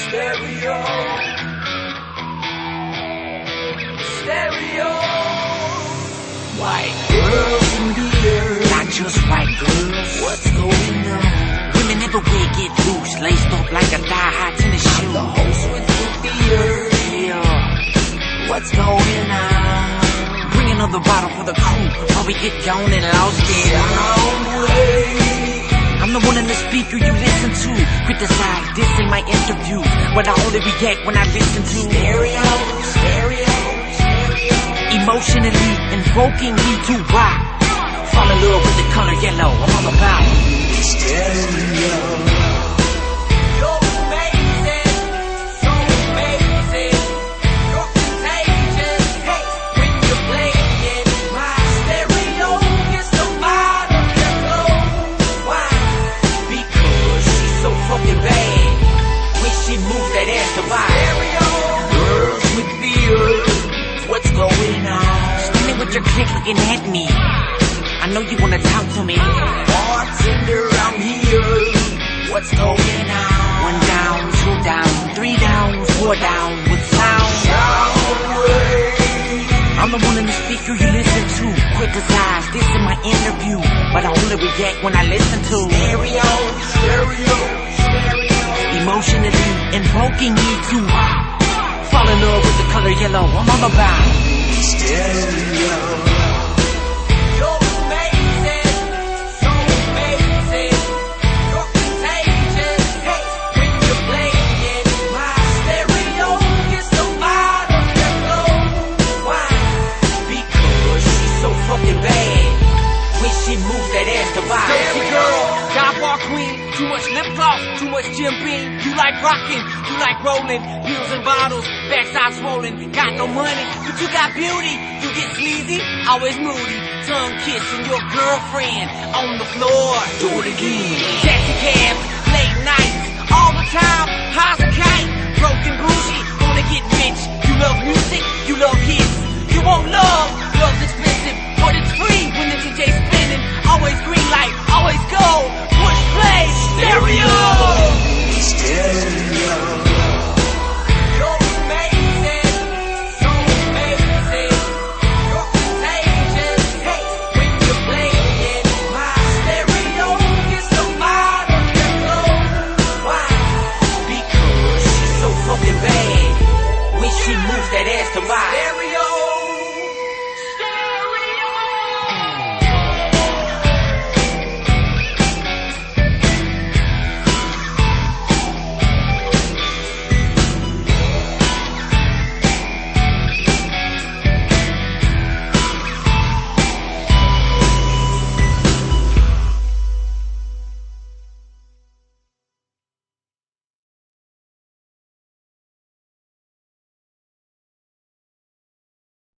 Stereo. Stereo. White girls in here, not just white girls. What's going on? Women everywhere get loose, laced up like a thigh-high tennis shoe. The host with the beer. Yeah. What's going on? Bring another bottle for the crew while we get gone and lost in I'm the one in the speaker you listen to. Criticize, this ain't my interview, but I only react when I listen to stereo, stereo, stereo. Emotionally invoking me to rock. Fall in love with the color yellow, I'm all about stereo. What's going on? Standing with your clique looking at me. I know you wanna talk to me. Bartender, I'm here. What's going on? 1 down, 2 down, 3 down, 4 down with sound. I'm the one in the speaker you listen to. Criticize, this is my interview, but I only react when I listen to stereo, stereo, stereo. Emotionally invoking me to fall in love with the color yellow, I'm all about stereo. You're amazing, so amazing. You're contagious, hey, when you're playing. My stereo gets the bottom that blow. Why? Because she's so fucking bad. When she moves that ass to buy. Sexy girl, God bar queen. Too much lip gloss, too much Jim Beam. You like rocking, you like rolling. Pills and bottles, backside swollen. Got no money, but you got beauty. You get sleazy, always moody. Tongue kissing your girlfriend on the floor. Do it again. Taxi cabs, late nights, all the time. High